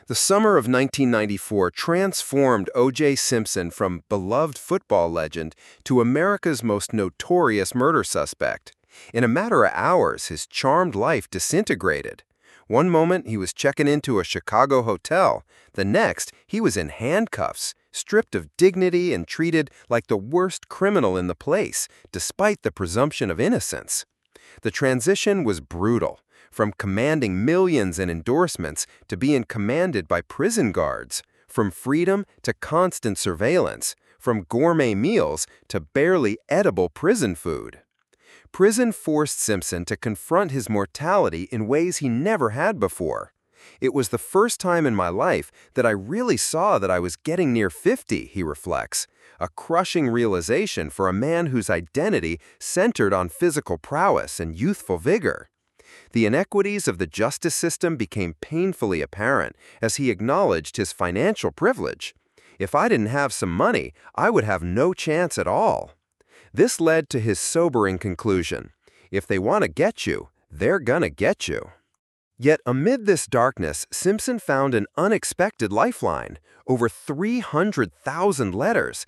The summer of 1994 transformed O.J. Simpson from beloved football legend to America's most notorious murder suspect. In a matter of hours, his charmed life disintegrated. One moment, he was checking into a Chicago hotel. The next, he was in handcuffs, stripped of dignity and treated like the worst criminal in the place, despite the presumption of innocence. The transition was brutal, from commanding millions in endorsements to being commanded by prison guards, from freedom to constant surveillance, from gourmet meals to barely edible prison food. Prison forced Simpson to confront his mortality in ways he never had before. It was the first time in my life that I really saw that I was getting near 50, he reflects, a crushing realization for a man whose identity centered on physical prowess and youthful vigor. The inequities of the justice system became painfully apparent as he acknowledged his financial privilege. If I didn't have some money, I would have no chance at all. This led to his sobering conclusion: if they want to get you, they're gonna get you. Yet amid this darkness, Simpson found an unexpected lifeline: over 300,000 letters,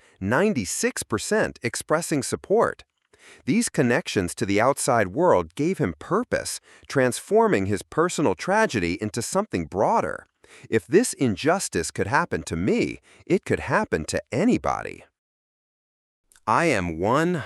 96% expressing support. These connections to the outside world gave him purpose, transforming his personal tragedy into something broader. If this injustice could happen to me, it could happen to anybody. I am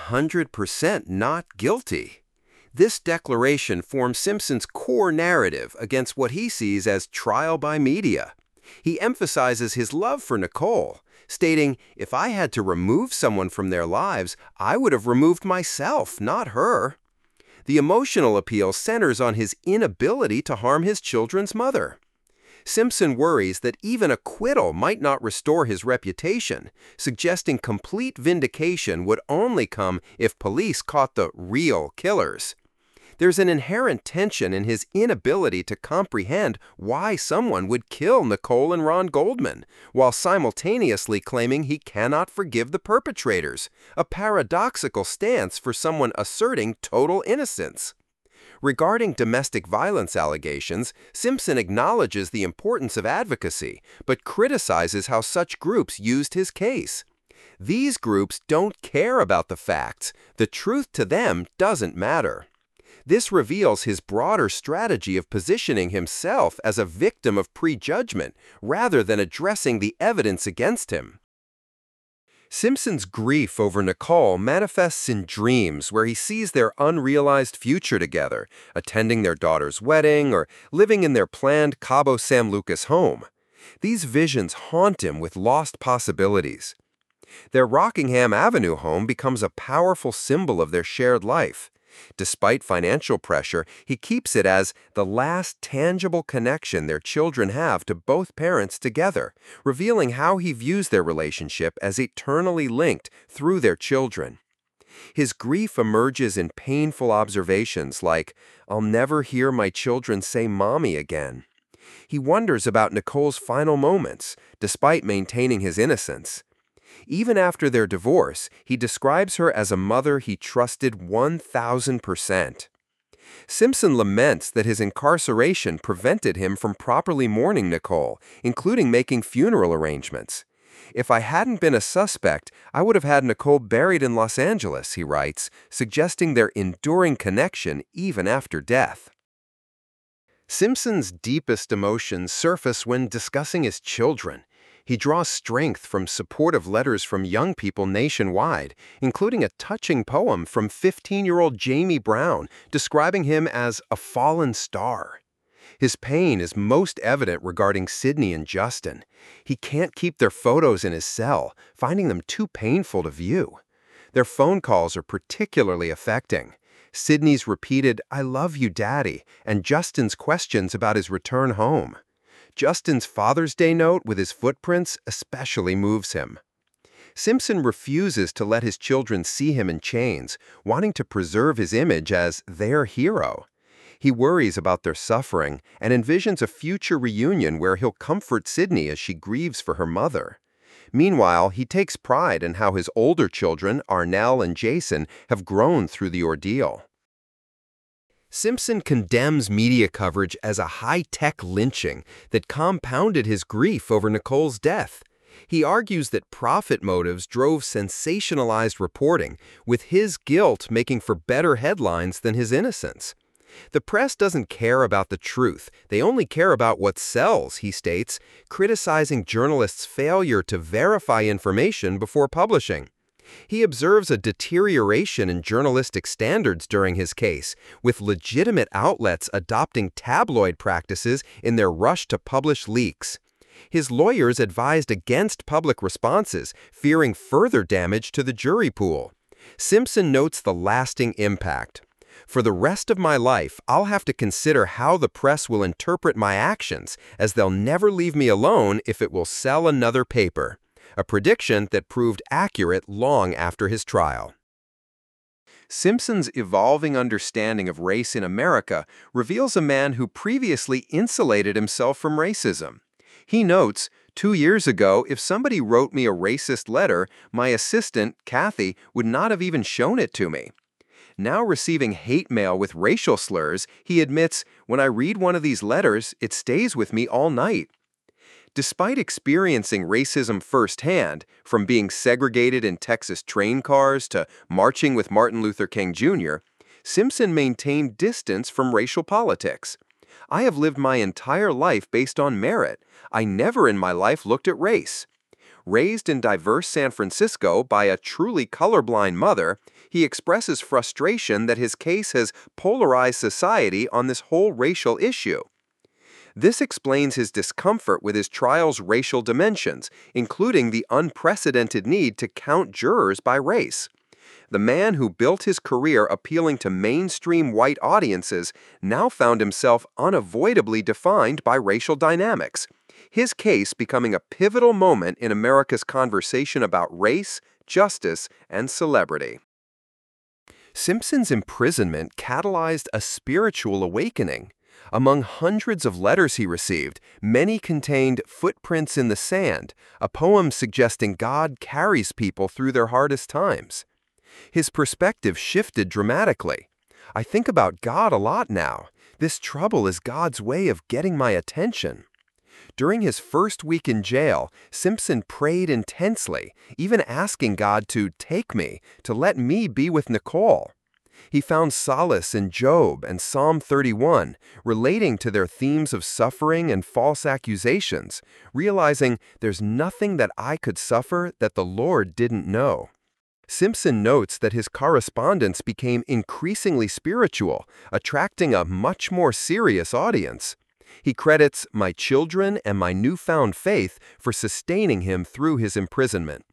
100% not guilty. This declaration forms Simpson's core narrative against what he sees as trial by media. He emphasizes his love for Nicole, stating, "If I had to remove someone from their lives, I would have removed myself, not her." The emotional appeal centers on his inability to harm his children's mother. Simpson worries that even acquittal might not restore his reputation, suggesting complete vindication would only come if police caught the real killers. There's an inherent tension in his inability to comprehend why someone would kill Nicole and Ron Goldman, while simultaneously claiming he cannot forgive the perpetrators, a paradoxical stance for someone asserting total innocence. Regarding domestic violence allegations, Simpson acknowledges the importance of advocacy, but criticizes how such groups used his case. These groups don't care about the facts. The truth to them doesn't matter. This reveals his broader strategy of positioning himself as a victim of prejudgment rather than addressing the evidence against him. Simpson's grief over Nicole manifests in dreams where he sees their unrealized future together, attending their daughter's wedding or living in their planned Cabo San Lucas home. These visions haunt him with lost possibilities. Their Rockingham Avenue home becomes a powerful symbol of their shared life. Despite financial pressure, he keeps it as the last tangible connection their children have to both parents together, revealing how he views their relationship as eternally linked through their children. His grief emerges in painful observations like, "I'll never hear my children say mommy again." He wonders about Nicole's final moments, despite maintaining his innocence. Even after their divorce, he describes her as a mother he trusted 1,000%. Simpson laments that his incarceration prevented him from properly mourning Nicole, including making funeral arrangements. "If I hadn't been a suspect, I would have had Nicole buried in Los Angeles," he writes, suggesting their enduring connection even after death. Simpson's deepest emotions surface when discussing his children. He draws strength from supportive letters from young people nationwide, including a touching poem from 15-year-old Jamie Brown describing him as a fallen star. His pain is most evident regarding Sydney and Justin. He can't keep their photos in his cell, finding them too painful to view. Their phone calls are particularly affecting. Sydney's repeated, "I love you, Daddy," and Justin's questions about his return home. Justin's Father's Day note with his footprints especially moves him. Simpson refuses to let his children see him in chains, wanting to preserve his image as their hero. He worries about their suffering and envisions a future reunion where he'll comfort Sydney as she grieves for her mother. Meanwhile, he takes pride in how his older children, Arnell and Jason, have grown through the ordeal. Simpson condemns media coverage as a high-tech lynching that compounded his grief over Nicole's death. He argues that profit motives drove sensationalized reporting, with his guilt making for better headlines than his innocence. The press doesn't care about the truth, they only care about what sells, he states, criticizing journalists' failure to verify information before publishing. He observes a deterioration in journalistic standards during his case, with legitimate outlets adopting tabloid practices in their rush to publish leaks. His lawyers advised against public responses, fearing further damage to the jury pool. Simpson notes the lasting impact. For the rest of my life, I'll have to consider how the press will interpret my actions, as they'll never leave me alone if it will sell another paper. A prediction that proved accurate long after his trial. Simpson's evolving understanding of race in America reveals a man who previously insulated himself from racism. He notes, 2 years ago, if somebody wrote me a racist letter, my assistant, Kathy, would not have even shown it to me. Now receiving hate mail with racial slurs, he admits, when I read one of these letters, it stays with me all night. Despite experiencing racism firsthand, from being segregated in Texas train cars to marching with Martin Luther King Jr., Simpson maintained distance from racial politics. I have lived my entire life based on merit. I never in my life looked at race. Raised in diverse San Francisco by a truly colorblind mother, he expresses frustration that his case has polarized society on this whole racial issue. This explains his discomfort with his trial's racial dimensions, including the unprecedented need to count jurors by race. The man who built his career appealing to mainstream white audiences now found himself unavoidably defined by racial dynamics, his case becoming a pivotal moment in America's conversation about race, justice, and celebrity. Simpson's imprisonment catalyzed a spiritual awakening. Among hundreds of letters he received, many contained Footprints in the Sand, a poem suggesting God carries people through their hardest times. His perspective shifted dramatically. I think about God a lot now. This trouble is God's way of getting my attention. During his first week in jail, Simpson prayed intensely, even asking God to take me, to let me be with Nicole. He found solace in Job and Psalm 31, relating to their themes of suffering and false accusations, realizing there's nothing that I could suffer that the Lord didn't know. Simpson notes that his correspondence became increasingly spiritual, attracting a much more serious audience. He credits my children and my newfound faith for sustaining him through his imprisonment.